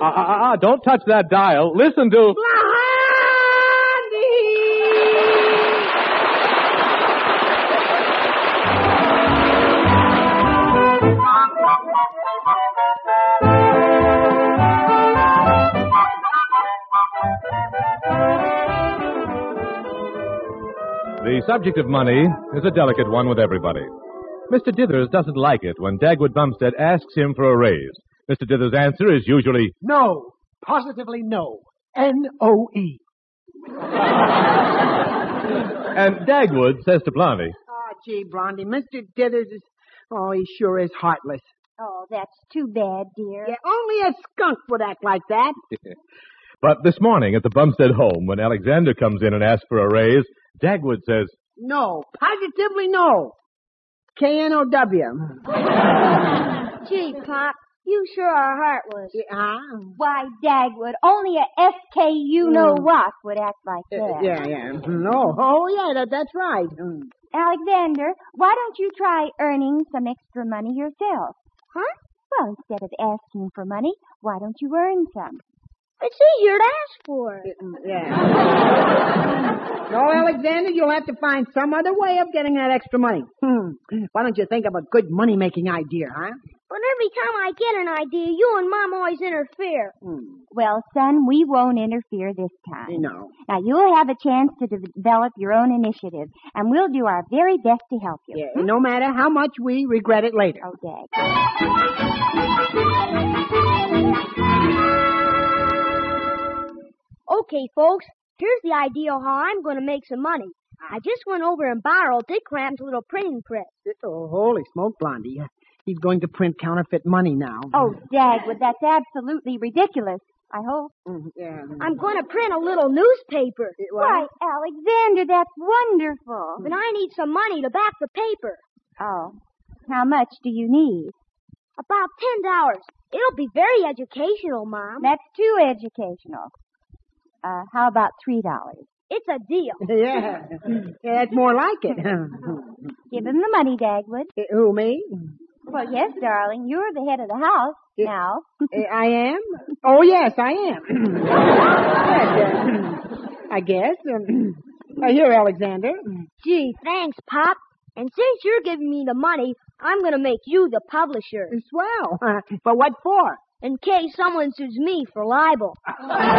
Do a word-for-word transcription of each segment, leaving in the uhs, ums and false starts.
uh, uh, uh, don't touch that dial. Listen to... The subject of money is a delicate one with everybody. Mister Dithers doesn't like it when Dagwood Bumstead asks him for a raise. Mister Dithers' answer is usually... No. Positively no. N O E. And Dagwood says to Blondie... Oh, gee, Blondie, Mister Dithers is... Oh, he sure is heartless. Oh, that's too bad, dear. Yeah, only a skunk would act like that. But this morning at the Bumstead home, when Alexander comes in and asks for a raise, Dagwood says... No. Positively no. K N O W. Gee, Pop, you sure are heartless. Yeah. Why, Dagwood, only a S K you-know-what would act like that. Uh, yeah, yeah. No. Oh, yeah, that, that's right. Mm. Alexander, why don't you try earning some extra money yourself? Huh? Well, instead of asking for money, why don't you earn some? It's easier to ask for. Yeah. No, Alexander, you'll have to find some other way of getting that extra money. Hmm. Why don't you think of a good money-making idea, huh? But every time I get an idea, you and Mom always interfere. Hmm. Well, son, we won't interfere this time. No. Now, you'll have a chance to de- develop your own initiative, and we'll do our very best to help you. Yeah, hmm? No matter how much we regret it later. Oh, Dag. Okay, folks, here's the idea how I'm going to make some money. I just went over and borrowed Dick Cram's little printing press. Oh, holy smoke, Blondie. He's going to print counterfeit money now. Oh, Dagwood, that's absolutely ridiculous, I hope. Mm, yeah. I'm going to print a little newspaper. Why, Alexander, that's wonderful. But I need some money to back the paper. Oh, how much do you need? About ten dollars. It'll be very educational, Mom. That's too educational. Uh, how about three dollars? It's a deal. Yeah. Yeah, that's more like it. Give him the money, Dagwood. Uh, who, me? Well, yes, darling. You're the head of the house uh, now. uh, I am? Oh, yes, I am. Yes, uh, I guess. Um, uh, here, Alexander. Gee, thanks, Pop. And since you're giving me the money, I'm going to make you the publisher. Swell. Uh, but what for? In case someone sues me for libel. Oh,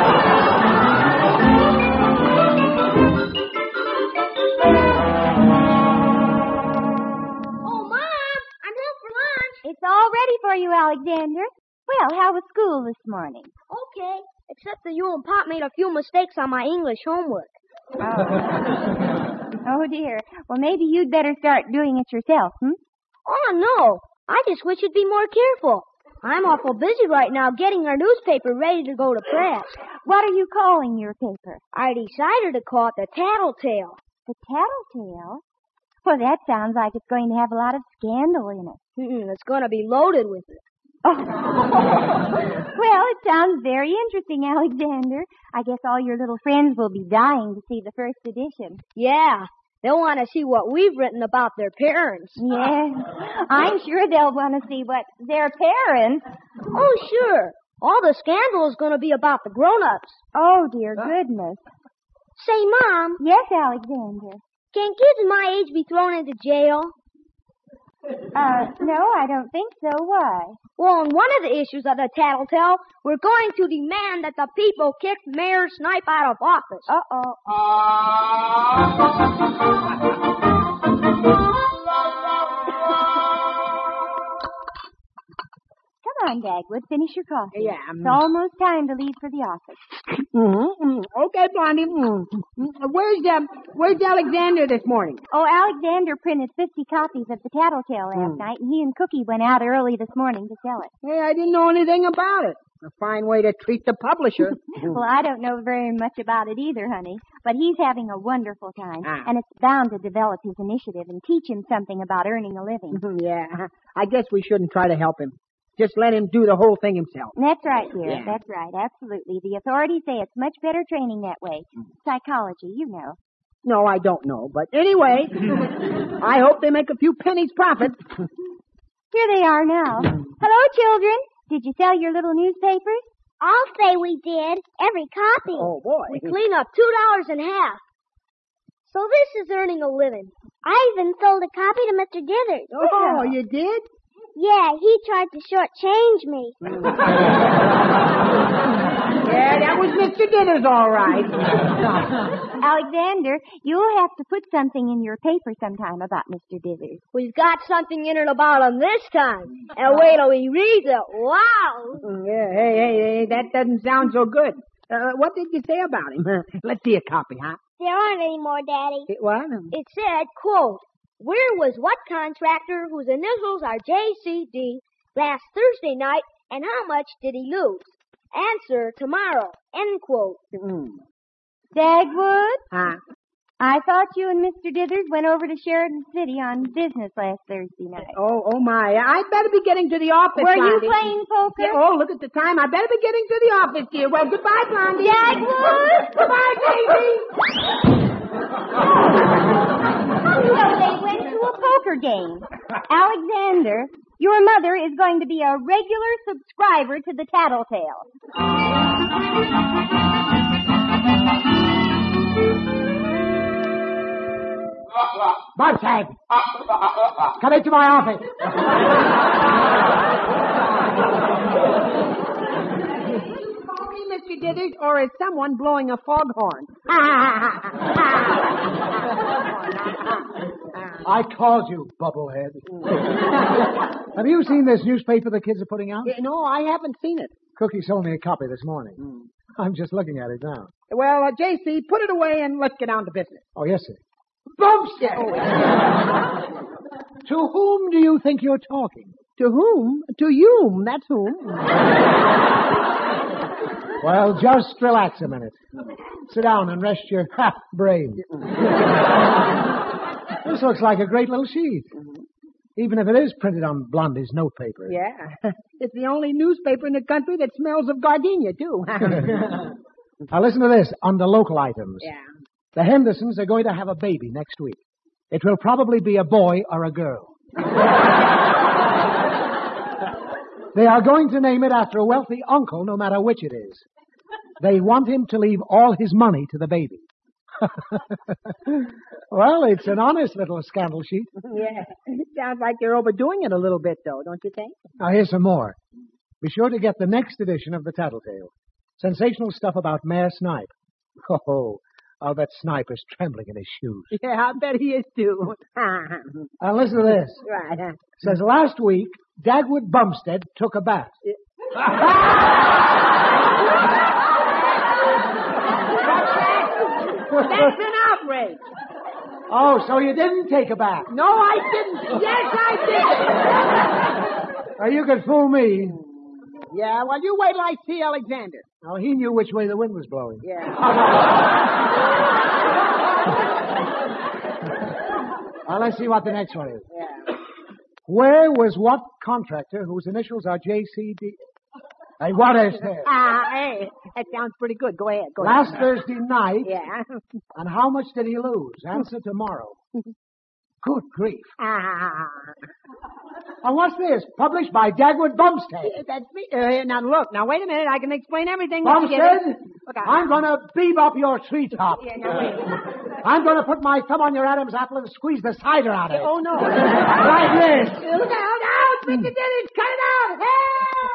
Mom, I'm home for lunch. It's all ready for you, Alexander. Well, how was school this morning? Okay, except that you and Pop made a few mistakes on my English homework. Oh. Oh, dear. Well, maybe you'd better start doing it yourself, hmm? Oh, no. I just wish you'd be more careful. I'm awful busy right now getting our newspaper ready to go to press. What are you calling your paper? I decided to call it the Tattletale. The Tattletale? Well, that sounds like it's going to have a lot of scandal in it. Mm-mm, it's going to be loaded with it. Oh. Well, it sounds very interesting, Alexander. I guess all your little friends will be dying to see the first edition. Yeah. They'll want to see what we've written about their parents. Yes. I'm sure they'll want to see what their parents... Oh, sure. All the scandal is going to be about the grown-ups. Oh, dear goodness. Say, Mom. Yes, Alexander. Can kids my age be thrown into jail? Uh, no, I don't think so. Why? Well, on one of the issues of the Tattletale, we're going to demand that the people kick Mayor Snipe out of office. Uh-oh. Come on, Dagwood, finish your coffee. Yeah. It's almost time to leave for the office. Mm-hmm. Okay, Blondie. Mm-hmm. Where's um, Where's Alexander this morning? Oh, Alexander printed fifty copies of the Tattletale last Mm. night, and he and Cookie went out early this morning to sell it. Hey, I didn't know anything about it. A fine way to treat the publisher. Well, I don't know very much about it either, honey, but he's having a wonderful time, Ah. and it's bound to develop his initiative and teach him something about earning a living. Yeah, I guess we shouldn't try to help him. Just let him do the whole thing himself. That's right, dear. Yeah. That's right. Absolutely. The authorities say it's much better training that way. Psychology, you know. No, I don't know. But anyway, I hope they make a few pennies profit. Here they are now. Hello, children. Did you sell your little newspapers? I'll say we did. Every copy. Oh, boy. We clean up two dollars and a half. So this is earning a living. I even sold a copy to Mister Dithers. Oh, you did? Yeah, he tried to shortchange me. Yeah, that was Mister Dithers, all right. Alexander, you'll have to put something in your paper sometime about Mister Dithers. We've got something in it about him this time. And wait till he reads it. Wow! Yeah, hey, hey, hey, that doesn't sound so good. Uh, what did you say about him? Let's see a copy, huh? There aren't any more, Daddy. It, what? It said, quote, where was what contractor whose initials are J C D last Thursday night, and how much did he lose? Answer tomorrow. End quote. Mm. Dagwood? Huh? I thought you and Mister Dithers went over to Sheridan City on business last Thursday night. Oh, oh my! I'd better be getting to the office. Were you Blondie. playing poker? Yeah, oh, look at the time. I better be getting to the office, dear. Well, goodbye, Blondie. Dagwood? Goodbye, Daisy. So they went to a poker game. Alexander, your mother is going to be a regular subscriber to the Tattletale. Bumstead, come into my office. Me, Mister Dithers, or is someone blowing a foghorn? I called you, bubblehead. Have you seen this newspaper the kids are putting out? Yeah, no, I haven't seen it. Cookie sold me a copy this morning. Mm. I'm just looking at it now. Well, uh, J C, put it away and let's get down to business. Oh, yes, sir. Bumstead! To whom do you think you're talking? To whom? To you. That's whom. Well, just relax a minute. Sit down and rest your ha, brain. This looks like a great little sheet. Even if it is printed on Blondie's notepaper. Yeah. It's the only newspaper in the country that smells of gardenia, too. Now listen to this, under local items. Yeah. The Hendersons are going to have a baby next week. It will probably be a boy or a girl. They are going to name it after a wealthy uncle, no matter which it is. They want him to leave all his money to the baby. Well, it's an honest little scandal sheet. Yeah. Sounds like you're overdoing it a little bit, though, don't you think? Now, here's some more. Be sure to get the next edition of the Tattletale. Sensational stuff about Mayor Snipe. Oh, I'll bet Snipe is trembling in his shoes. Yeah, I bet he is, too. Now, listen to this. Right. It says, last week, Dagwood Bumstead took a bath. That's an outrage. Oh, so you didn't take a bath? No, I didn't. Yes, I did. Or you could fool me. Yeah, well, you wait till I see Alexander. Oh, he knew which way the wind was blowing. Yeah. Well, let's see what the next one is. Yeah. Where was what contractor whose initials are J C D? Hey, what is this? Ah, uh, hey, that sounds pretty good. Go ahead. Go Last ahead. Thursday night. Yeah. And how much did he lose? Answer tomorrow. Good grief. Ah. And what's this? Published by Dagwood Bumstead. That's me. Uh, now, look. Now, wait a minute. I can explain everything. Bumstead, Okay. I'm going to beam up your treetop. Yeah, now, wait. I'm going to put my thumb on your Adam's apple and squeeze the cider out of it. Oh, no. Like this. Look out. Out. Mister Dillard, cut it out. Help!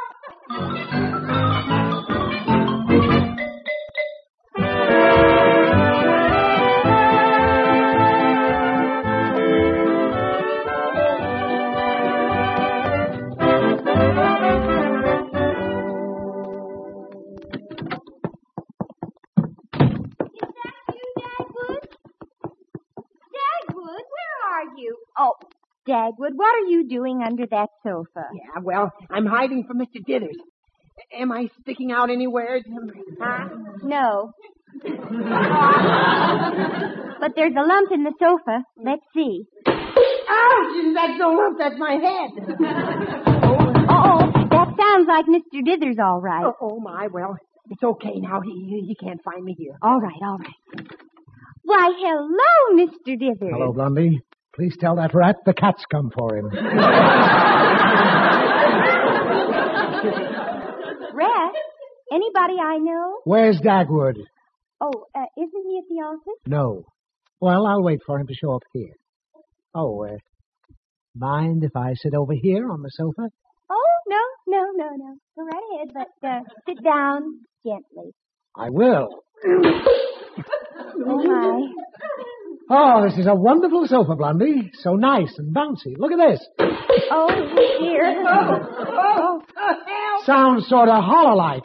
Oh, Dagwood, what are you doing under that sofa? Yeah, well, I'm hiding from Mister Dithers. Am I sticking out anywhere? Huh? No. But there's a lump in the sofa. Let's see. Oh, that's no lump. That's my head. Oh, that sounds like Mister Dithers, all right. Oh, oh, my. Well, it's okay now. He he can't find me here. All right, all right. Why, hello, Mister Dithers. Hello, Blondie. Please tell that rat the cat's come for him. Rat? Anybody I know? Where's Dagwood? Oh, uh, isn't he at the office? No. Well, I'll wait for him to show up here. Oh, uh, mind if I sit over here on the sofa? Oh, no, no, no, no. Go right ahead, but uh, sit down gently. I will. Oh, my. Oh, this is a wonderful sofa, Blondie. So nice and bouncy. Look at this. Oh, dear. Oh, oh, Help! Sounds sort of hollow-like.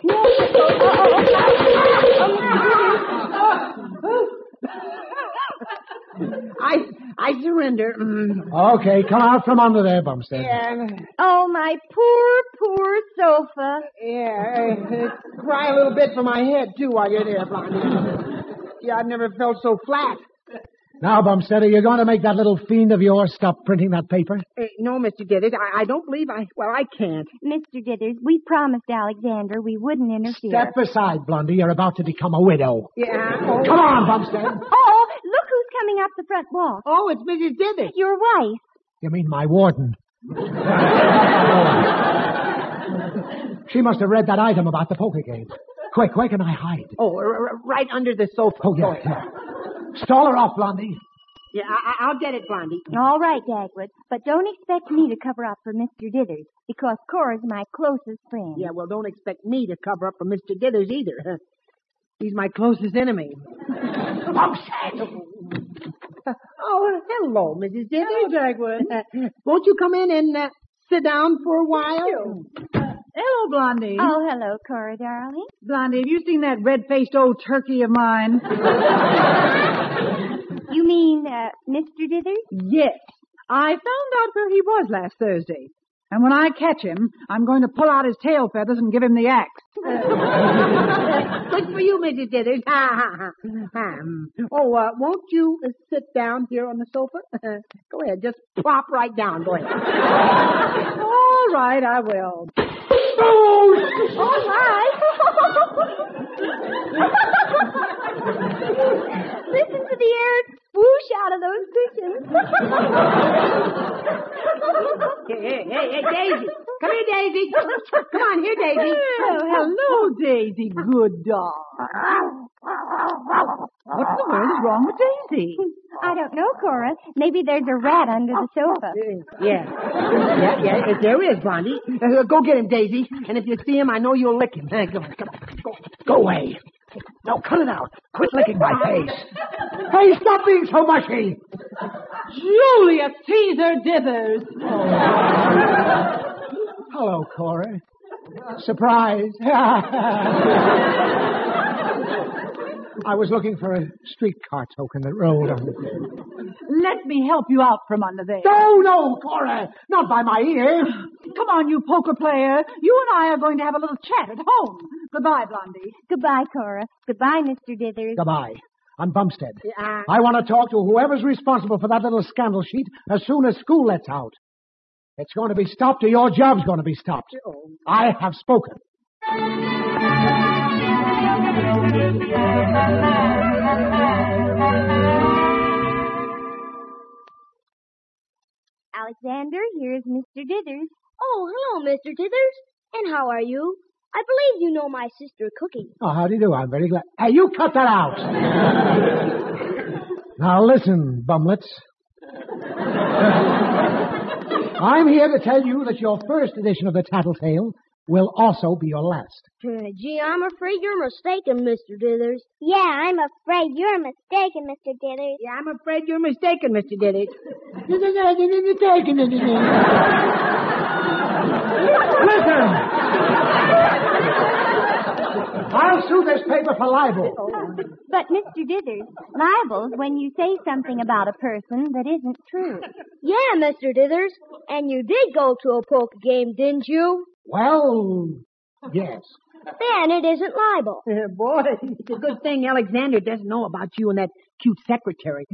I I surrender. Okay, come out from under there, Bumstead. Yeah, Oh, my poor, poor sofa. yeah. uh, Cry a little bit for my head, too, while you're there, Blondie. Yeah, I've never felt so flat. Now, Bumstead, are you going to make that little fiend of yours stop printing that paper? Uh, no, Mister Dithers, I, I don't believe I... Well, I can't. Mister Dithers, we promised Alexander we wouldn't interfere. Step aside, Blondie. You're about to become a widow. Yeah. Oh, Come on, Bumstead. Oh, look who's coming up the front walk. oh it's Missus Dithers. Your wife. You mean my warden? She must have read that item about the poker game. Quick, where can I hide? Oh, r- r- right under the sofa. Oh, yeah, yeah. Stall her off, Blondie. Yeah, I- I'll get it, Blondie. All right, Dagwood, but don't expect me to cover up for Mister Dithers, because Cora's my closest friend. Yeah, well, don't expect me to cover up for Mister Dithers either. He's my closest enemy. Oh, hello, Missus Dithers. Hello, Dagwood. Uh, won't you come in and uh, sit down for a while? Hello, Blondie. Oh, hello, Cora, darling. Blondie, have you seen that red-faced old turkey of mine? You mean uh, Mister Dithers? Yes. I found out where he was last Thursday. And when I catch him, I'm going to pull out his tail feathers and give him the axe. Good for you, Missus Dithers. um, oh, uh, won't you uh, sit down here on the sofa? Go ahead, just plop right down. Go ahead. All right, I will. Oh, my. Listen to the air swoosh out of those cushions. Hey, hey, hey, hey, Daisy. Come here, Daisy. Come on, here, Daisy. Oh, hello, Daisy. Good dog. What in the world is wrong with Daisy? I don't know, Cora. Maybe there's a rat under the sofa. Yeah. Yeah, yeah, there is, Blondie. Uh, go get him, Daisy. And if you see him, I know you'll lick him. Uh, go, go, go, go away. No, cut it out. Quit licking my face. Hey, stop being so mushy. Julius Caesar Dithers. Hello, Cora. Surprise. I was looking for a streetcar token that rolled on the... Let me help you out from under there. No, no, Cora. Not by my ear. Come on, you poker player. You and I are going to have a little chat at home. Goodbye, Blondie. Goodbye, Cora. Goodbye, Mister Dithers. Goodbye. I'm Bumstead. Yeah. I want to talk to whoever's responsible for that little scandal sheet as soon as school lets out. It's going to be stopped or your job's going to be stopped. I have spoken. Alexander, here's Mister Dithers. Oh, hello, Mister Dithers. And how are you? I believe you know my sister Cookie. Oh, how do you do? I'm very glad. Hey, you cut that out. Now listen, bumlets. I'm here to tell you that your first edition of the Tattletale will also be your last. Uh, gee, I'm afraid you're mistaken, Mister Dithers. Yeah, I'm afraid you're mistaken, Mister Dithers. Yeah, I'm afraid you're mistaken, Mister Dithers. Listen! I'll sue this paper for libel. But, Mister Dithers, libel's when you say something about a person that isn't true. Yeah, Mister Dithers. And you did go to a poker game, didn't you? Well, yes. Then it isn't libel. Uh, boy, it's a good thing Alexander doesn't know about you and that cute secretary.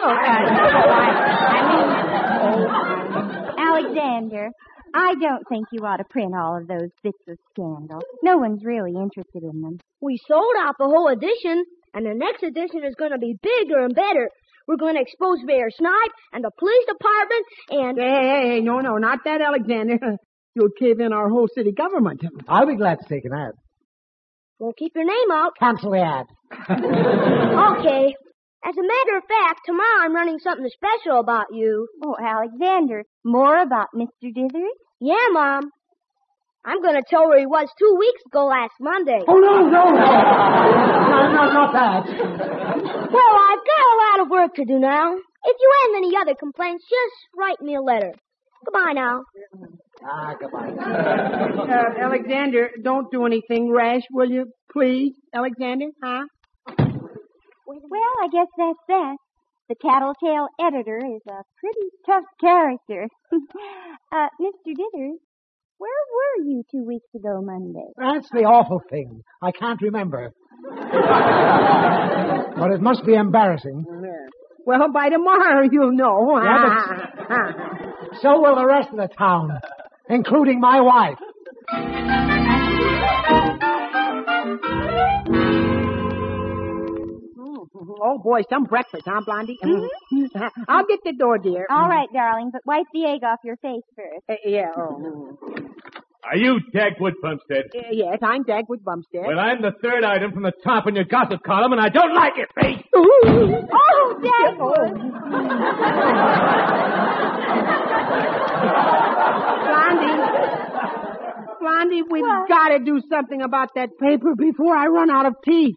Alexander, I don't think you ought to print all of those bits of scandal. No one's really interested in them. We sold out the whole edition, and the next edition is going to be bigger and better. We're going to expose Mayor Snipe and the police department and... Hey, hey, hey, no, no, not that, Alexander. You'll cave in our whole city government. I'll be glad to take an ad. Won't keep your name out. Cancel the ad. Okay. As a matter of fact, tomorrow I'm running something special about you. Oh, Alexander, more about Mister Dithers? Yeah, Mom. I'm going to tell where he was two weeks ago last Monday. Oh, no, no. No, no, not that. Well, I've got a lot of work to do now. If you have any other complaints, just write me a letter. Goodbye now. Ah, goodbye. Uh, Alexander, don't do anything rash, will you? Please, Alexander, huh? Well, I guess that's that. The Tattletale editor is a pretty tough character. uh, Mister Dithers, where were you two weeks ago Monday? That's the awful thing. I can't remember. But it must be embarrassing. Well, by tomorrow you'll know. Yeah, but so will the rest of the town, including my wife. Oh, boy, some breakfast, huh, Blondie? Mm-hmm. I'll get the door, dear. All right, darling, but wipe the egg off your face first. Uh, yeah, oh. Are you Dagwood Bumstead? Uh, yes, I'm Dagwood Bumstead. Well, I'm the third item from the top in your gossip column, and I don't like it, Pete. Oh, Dagwood! Blondie, Blondie, we've got to do something about that paper before I run out of teeth.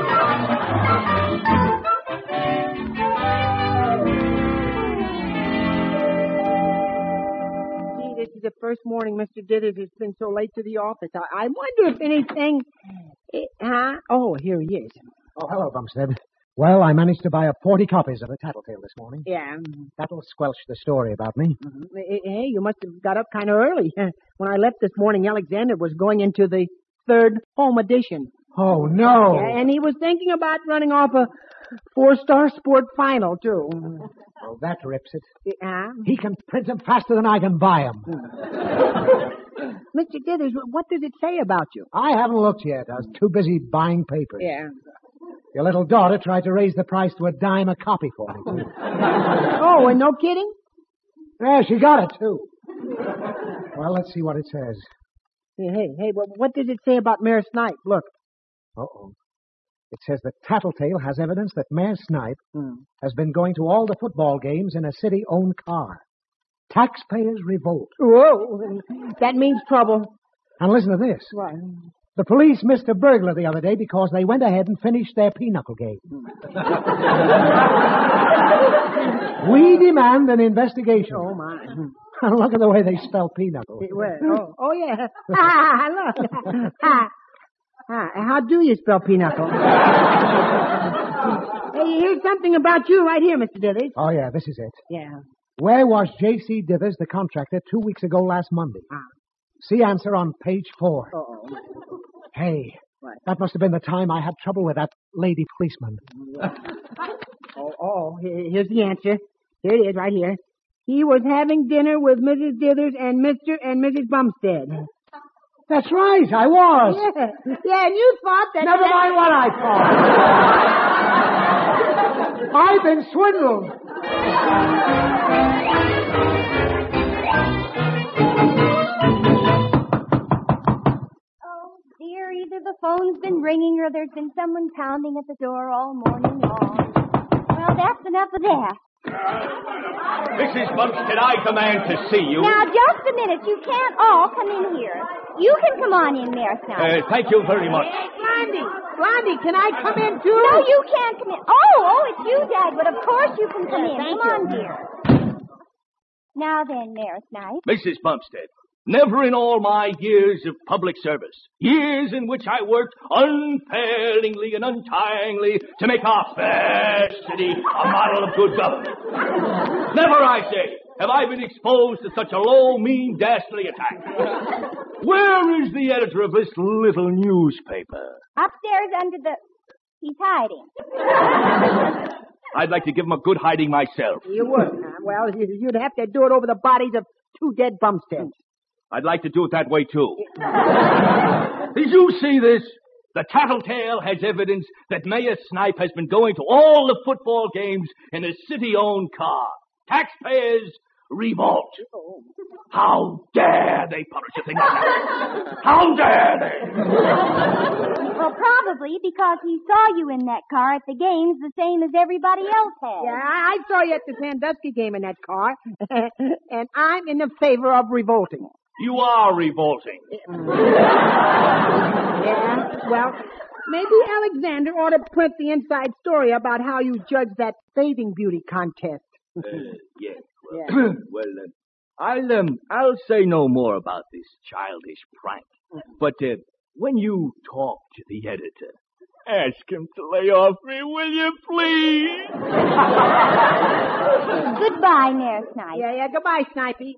This is the first morning Mister Dithers has been so late to the office. I, I wonder if anything... Uh, huh? Oh, here he is. Oh, hello, Bumstead. Well, I managed to buy up forty copies of the Tattletale this morning. Yeah. That'll squelch the story about me. Mm-hmm. Hey, you must have got up kind of early. When I left this morning, Alexander was going into the third home edition. Oh, no. Yeah, and he was thinking about running off a four-star sport final, too. Oh, that rips it. Uh, He can print them faster than I can buy them. Mister Dithers, what does it say about you? I haven't looked yet. I was too busy buying papers. Yeah. Your little daughter tried to raise the price to a dime a copy for me. Oh, and no kidding? Yeah, she got it, too. Well, let's see what it says. Hey, hey, hey, what does it say about Mayor Snipe? Look. Uh-oh. It says that Tattletale has evidence that Mayor Snipe Hmm. has been going to all the football games in a city-owned car. Taxpayers revolt. Whoa, that means trouble. And listen to this. What? The police missed a burglar the other day because they went ahead and finished their pinochle game. We demand an investigation. Oh, my. Look at the way they spell pinochle. Where? Oh, oh yeah. Ah, look. Ah, ah, how do you spell pinochle? Hey, here's something about you right here, Mister Dithers. Oh, yeah, this is it. Yeah. Where was J C Dithers, the contractor, two weeks ago last Monday? Ah. See answer on page four. Uh-oh. Hey, What? that must have been the time I had trouble with that lady policeman. Oh, oh, here- here's the answer. Here it is, right here. He was having dinner with Missus Dithers and Mister and Missus Bumstead. That's right, I was. Yeah, yeah, and you thought that... Never mind what I thought. I've been swindled. Oh, dear, either the phone's been ringing or there's been someone pounding at the door all morning long. Well, that's enough of that. Missus Bumstead, I demand to see you. Now, just a minute. You can't all come in here. You can come on in there, Snipe. Uh, thank you very much. Hey, Blondie! Blondie, can I come in, too? No, you can't come in. Oh, oh, it's you, Dagwood. Of course you can come in. thank Come you. on, dear. Now then, Mayor Snipe. Missus Bumstead, never in all my years of public service, years in which I worked unfailingly and untiringly to make our fair city a model of good government, never, I say, have I been exposed to such a low, mean, dastardly attack. Where is the editor of this little newspaper? Upstairs under the... He's hiding. I'd like to give him a good hiding myself. You would. huh? Well, you- you'd have to do it over the bodies of two dead Bumsteads. I'd like to do it that way, too. Did you see this? The Tattletale has evidence that Mayor Snipe has been going to all the football games in a city-owned car. Taxpayers revolt. How dare they publish a thing like that? How dare they? silly because he saw you in that car at the games the same as everybody else has. Yeah, I, I saw you at the Sandusky game in that car, and I'm in the favor of revolting. You are revolting. Yeah, well, maybe Alexander ought to print the inside story about how you judged that bathing beauty contest. Uh, yes. Well, Yeah. well uh, I'll um, I'll say no more about this childish prank. But uh, when you talk to the editor, ask him to lay off me, will you, please? Goodbye, Mayor Snipe. Yeah, yeah, goodbye, Snipey.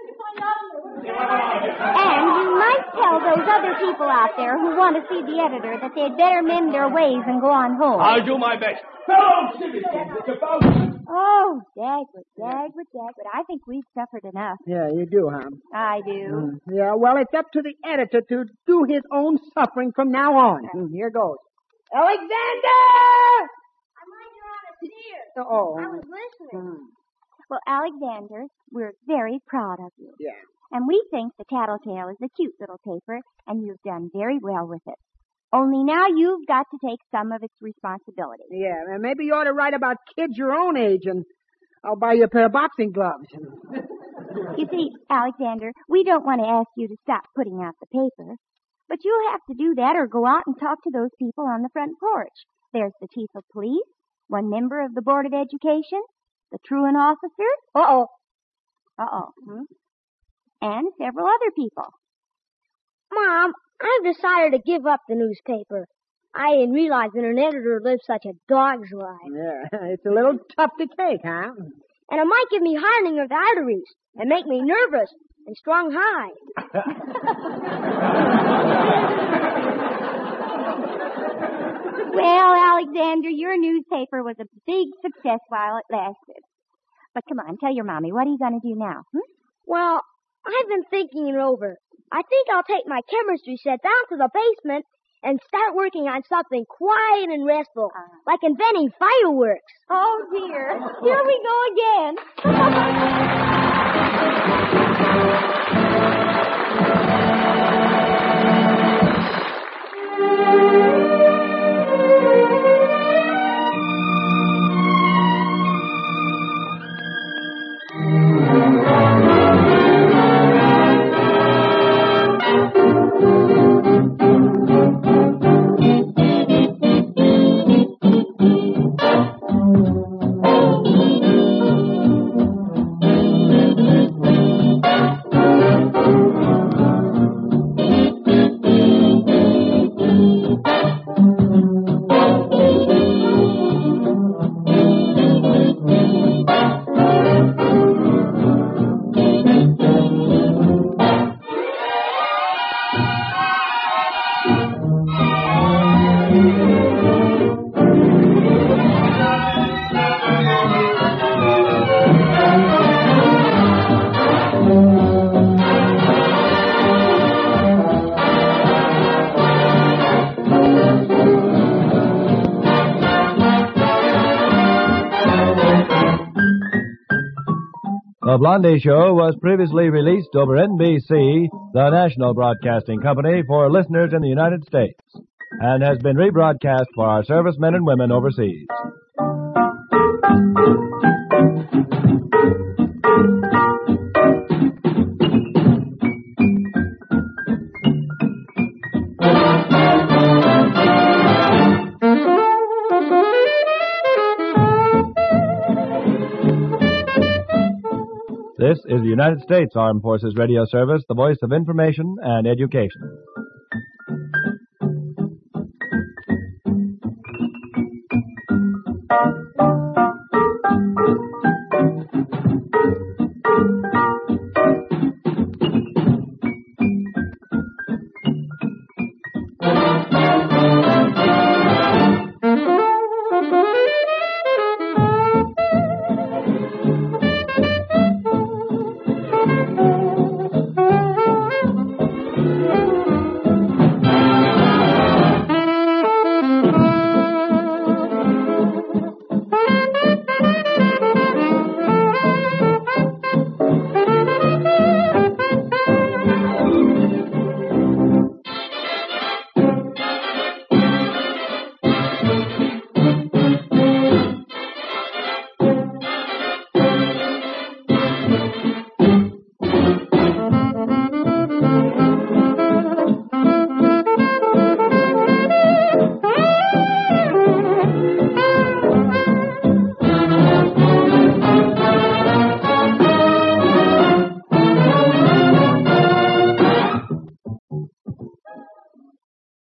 And you might tell those other people out there who want to see the editor that they'd better mend their ways and go on home. I'll do my best. Fellow citizens, it's about... Oh, Dagwood, Dagwood, Dagwood. I think we've suffered enough. Yeah, you do, huh? I do. Mm. Yeah, well, it's up to the editor to do his own suffering from now on. Mm, here goes. Alexander! I mind you're on a tear. Oh. I was listening. Mm. Well, Alexander, we're very proud of you. Yeah. And we think the Tattletale is a cute little paper, and you've done very well with it. Only now you've got to take some of its responsibility. Yeah, and maybe you ought to write about kids your own age, and I'll buy you a pair of boxing gloves. You see, Alexander, we don't want to ask you to stop putting out the paper, but you'll have to do that or go out and talk to those people on the front porch. There's the chief of police, one member of the Board of Education, the truant officer. Uh-oh. Uh-oh. Hmm? And several other people. Mom, I've decided to give up the newspaper. I didn't realize that an editor lives such a dog's life. Yeah, it's a little tough to take, huh? And it might give me hardening of the arteries and make me nervous and strung high. Well, Alexander, your newspaper was a big success while it lasted. But come on, tell your mommy, what are you going to do now? Hmm? Well, I've been thinking it over. I think I'll take my chemistry set down to the basement and start working on something quiet and restful, uh, like inventing fireworks. Oh, dear. Here we go again. The Blondie Show was previously released over N B C, the national broadcasting company for listeners in the United States, and has been rebroadcast for our servicemen and women overseas. This is the United States Armed Forces Radio Service, the voice of information and education.